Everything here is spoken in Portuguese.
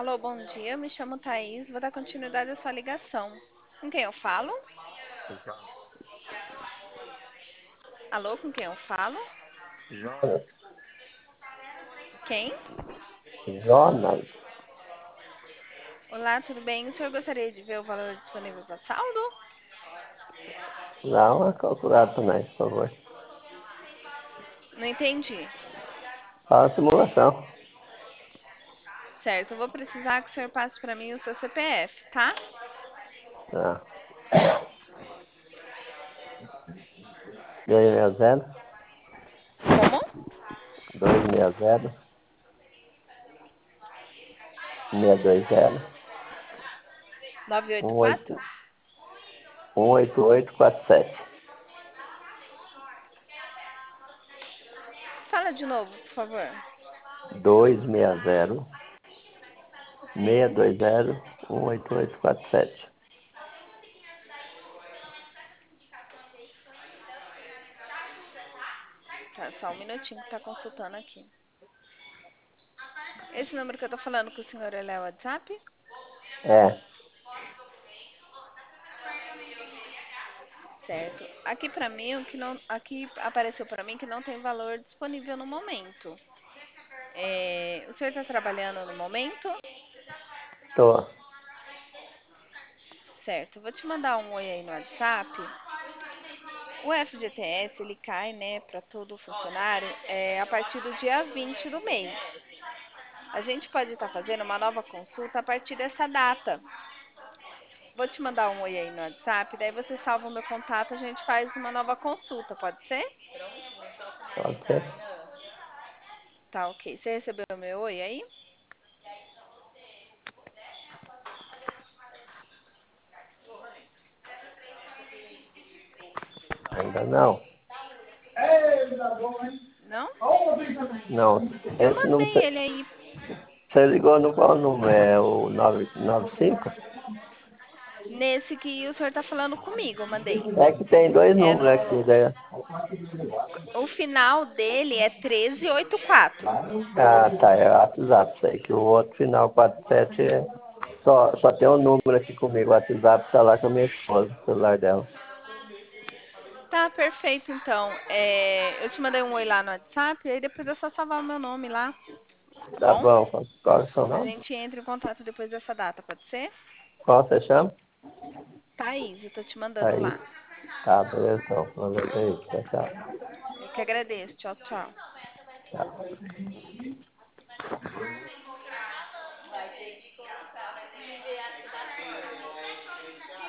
Alô, bom dia. Eu me chamo Thaís. Vou dar continuidade à sua ligação. Com quem eu falo? Alô, com quem eu falo? Jonas. Quem? Jonas. Olá, tudo bem? O senhor gostaria de ver o valor disponível para saldo? Não é calculado também, por favor. Não entendi. Fala a simulação. Certo, eu vou precisar que o senhor passe para mim o seu CPF, tá? Tá. 260, Como? 260, 620, 984? 18, 18847. Fala de novo, por favor. 260, Sim. 620, 18847. Tá, só um minutinho que tá consultando aqui. Esse número que eu tô falando com o senhor, ele é o WhatsApp? É, Certo. Aqui para mim, o que não, aqui apareceu para mim que não tem valor disponível no momento. O senhor está trabalhando no momento? tô. Certo. Vou te mandar um oi aí no WhatsApp. O FGTS ele cai, né, para todo funcionário a partir do dia 20 do mês. A gente pode estar fazendo uma nova consulta a partir dessa data. Vou te mandar um oi aí no WhatsApp, daí você salva o meu contato, a gente faz uma nova consulta, pode ser? Pode ser. Tá, ok. Você recebeu o meu oi aí? Ainda não. Não? Não. Eu Esse número, mandei ele aí. você ligou no qual número? É o 995? Nesse que o senhor tá falando comigo, eu mandei. É que tem dois É números no, aqui, né? o final dele é 1384. Ah, tá, é WhatsApp, sei que o outro final 47 é. Só tem um número aqui comigo, o WhatsApp tá lá com a minha esposa, o celular dela. Tá, perfeito, então. Eu te mandei um oi lá no WhatsApp, e aí depois é só salvar o meu nome lá, tá Tá bom? bom, qual é o seu A nome? gente entra em contato depois dessa data, pode ser? Qual você chama? Thaís, eu tô te mandando Aí, lá. tá, beleza, então. Valeu, aí, tchau, tchau. Eu que agradeço. Tchau, tchau. Tchau.